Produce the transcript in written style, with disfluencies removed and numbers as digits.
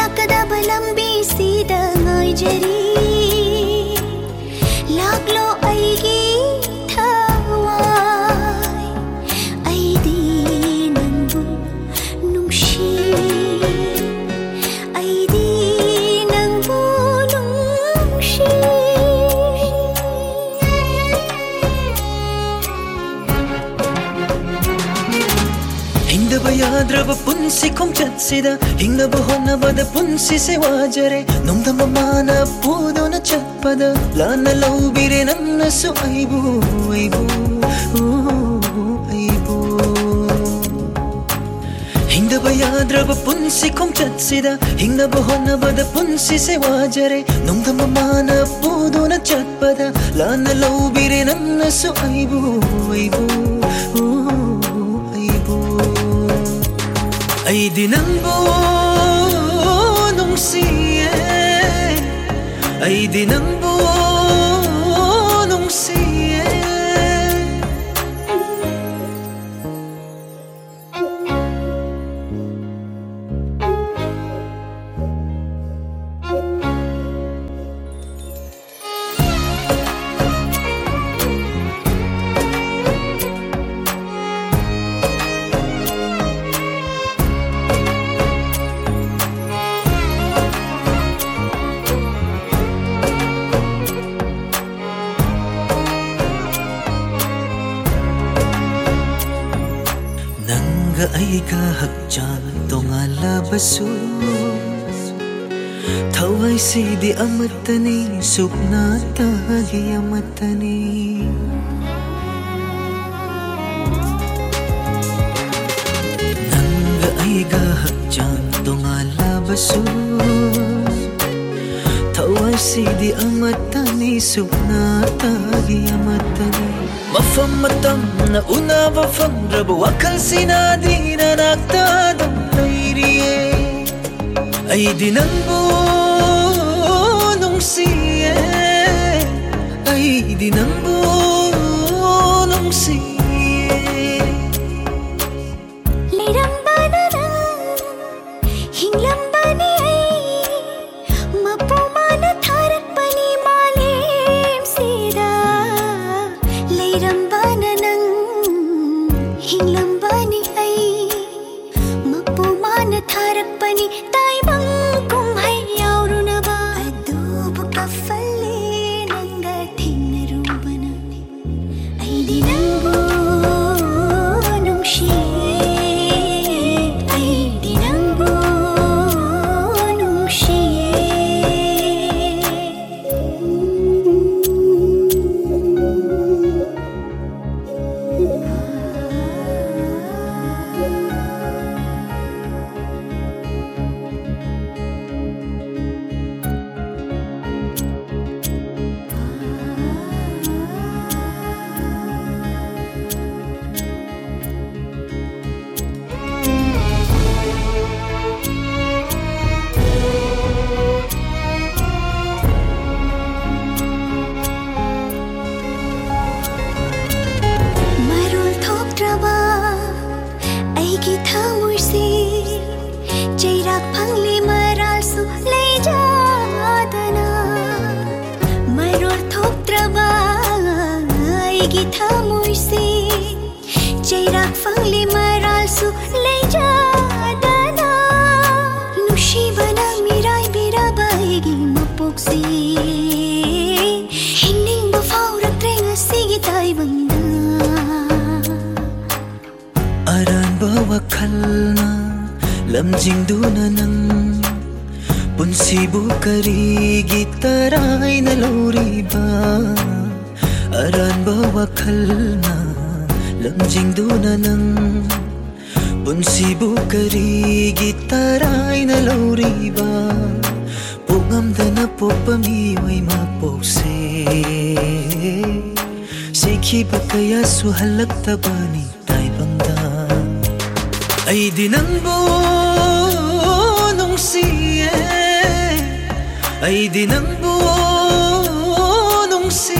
ꯂꯥꯛꯀꯗꯕ ꯂꯝꯕꯤꯁꯤꯗ ꯉꯥꯏꯖꯔꯤ ꯂꯥꯛꯂꯣ ꯑꯩꯒꯤ ꯊꯋꯥꯏ ꯑꯩꯗꯤ ꯅꯪꯕꯨ ꯅꯨꯡꯁꯤ ꯑꯩꯗꯤ ꯅꯪꯕꯨ ꯅꯨꯡꯁꯤ ꯍꯤꯡꯗꯕ ꯌꯥꯗ꯭ꯔꯕ ꯄꯨꯟꯁꯤ ꯈꯣꯡꯆꯠꯁꯤꯗ ꯍꯤꯡꯅꯕ ꯍꯣꯠꯅꯕꯗ ꯄꯨꯟꯁꯤꯁꯦ ꯋꯥꯖꯔꯦ ꯅꯣꯡꯗꯝꯕ ꯃꯥꯅ ꯄꯨꯗꯨꯅ ꯆꯠꯄꯗ ꯂꯥꯟꯅ ꯂꯧꯕꯤꯔꯦ ꯅꯪꯅꯁꯨ ꯑꯩꯕꯨ ꯍꯤꯡꯗꯕ ꯌꯥꯗ꯭ꯔꯕ ꯄꯨꯟꯁꯤ ꯈꯣꯡꯆꯠꯁꯤꯗ ꯍꯤꯡꯅꯕ ꯍꯣꯠꯅꯕꯗ ꯄꯨꯟꯁꯤꯁꯦ ꯋꯥꯖꯔꯦ ꯅꯣꯡꯗꯝꯕ ꯃꯥꯅ ꯄꯨꯗꯨꯅ ꯆꯠꯄꯗ ꯂꯥꯟꯅ ꯂꯧꯕꯤꯔꯦ ꯅꯪꯅꯁꯨ ꯑꯩꯕꯨ ꯑꯩꯗꯤ ꯅꯪꯕꯨ ꯅꯨꯡꯁꯤꯌꯦ ꯑꯩꯗꯤ ꯅꯪꯕꯨ ꯅꯨꯡꯁꯤꯌꯦ ꯅꯪꯒ ꯑꯩꯒ ꯍꯛꯆꯥꯡ ꯇꯣꯉꯥꯜꯂꯕꯁꯨ ꯊꯋꯥꯏꯁꯤꯗꯤ ꯑꯃꯠꯇꯅꯤ ꯁꯨꯞꯅꯇꯒꯤ ꯑꯃꯠꯇꯅꯤ ꯅꯪꯒ ꯑꯩꯒ ꯍꯛꯆꯥꯡ ꯇꯣꯉꯥꯜꯂꯕꯁꯨ ꯊꯋꯥꯏꯁꯤꯗꯤ ꯑꯃꯠꯇꯅꯤ ꯁꯨꯞꯅꯇꯒꯤ ꯑꯃꯠꯇꯅꯤ ꯃꯐꯝ ꯃꯇꯝꯅ ꯎꯅꯕ ꯐꯪꯗ꯭ꯔꯕ ꯋꯥꯈꯜꯁꯤꯅꯗꯤ ꯅꯅꯥꯛꯇ ꯑꯗꯨꯝ ꯂꯩꯔꯤꯌꯦ ꯑꯩꯗꯤ ꯅꯪꯕꯨ ꯅꯨꯡꯁꯤꯌꯦ ꯑꯩꯗꯤ ꯅꯪꯕꯨ ꯅꯨꯡꯁꯤꯌꯦ ꯂꯩꯔꯝꯕꯅ ꯅꯪ ꯍꯤꯡꯂꯝꯕꯅꯤ ꯑꯩ ꯃꯄꯨ ꯃꯥꯅ ꯊꯥꯔꯛꯄꯅꯤ ꯃꯥꯂꯦꯝꯁꯤꯗ ꯂꯩꯔꯝꯕꯅ ꯅꯪ ꯍꯤꯡꯂꯝꯕꯅꯤ ꯑꯩ ꯃꯄꯨ ꯃꯥꯅ ꯊꯥꯔꯛꯄꯅꯤ ꯇꯥꯏꯕꯪ ꯀꯨꯝꯍꯩ ꯌꯥꯎꯔꯨꯅꯕ ꯑꯗꯨꯕꯨ ꯀꯐꯜꯂꯦ ꯅꯪꯒ ꯊꯦꯡꯅꯔꯨꯕꯅ ꯑꯩꯗꯤ ꯅꯪꯕꯨ ꯅꯨꯡꯁꯤꯌꯦ ꯑꯩꯗꯤ ꯅꯪꯕꯨ ꯅꯨꯡꯁꯤꯌꯦ ꯃꯔꯣꯜ ꯊꯣꯛꯇ꯭ꯔꯕ ꯑꯩꯒꯤ ꯊꯃꯣꯏꯁꯤ ꯆꯩꯔꯥꯛ ꯐꯪꯂꯤ ꯃꯔꯥꯜꯁꯨ ꯂꯩꯖꯗꯅ ꯃꯔꯣꯜ ꯊꯣꯛꯇ꯭ꯔꯕ ꯑꯩꯒꯤ ꯊꯃꯣꯏꯁꯤ ꯆꯩꯔꯥꯛ ꯐꯪꯂꯤ ꯃꯔꯥꯜꯁꯨ ꯂꯩꯖꯗꯅ ꯅꯨꯡꯁꯤꯕꯅ ꯃꯤꯔꯥꯏꯕꯤꯔꯕ ꯑꯩꯒꯤ ꯃꯄꯣꯛꯁꯤ ꯍꯤꯡꯅꯤꯡꯕ ꯐꯥꯎꯔꯛꯇ꯭ꯔꯦ ꯉꯁꯤꯒꯤ ꯇꯥꯏꯕꯪꯗ ꯑꯔꯥꯟꯕ ꯋꯥꯈꯜꯅ ꯂꯝꯖꯤꯡꯗꯨꯅ ꯅꯪ ꯄꯨꯟꯁꯤꯕꯨ ꯀꯔꯤꯒꯤ ꯇꯔꯥꯏꯅ ꯂꯧꯔꯤꯕ ꯑꯔꯥꯟꯕ ꯋꯥꯈꯜꯅ ꯂꯝꯖꯤꯡꯗꯨꯅ ꯅꯪ ꯄꯨꯟꯁꯤꯕꯨ ꯀꯔꯤꯒꯤ ꯇꯔꯥꯏꯅ ꯂꯧꯔꯤꯕ ꯄꯣꯛꯉꯝꯗꯅ ꯄꯣꯛꯄ ꯃꯤꯑꯣꯏ ꯃꯄꯣꯛꯁꯦ ꯁꯤꯈꯤꯕ ꯀꯌꯥꯁꯨ ꯍꯜꯂꯛꯇꯕꯅꯤ ꯇꯥꯏꯕꯪꯗ ꯑꯩꯗꯤ ꯅꯪꯕꯨ ꯅꯨꯡꯁꯤꯌꯦ ꯑꯩꯗꯤ ꯅꯪꯕꯨ ꯅꯨꯡꯁꯤ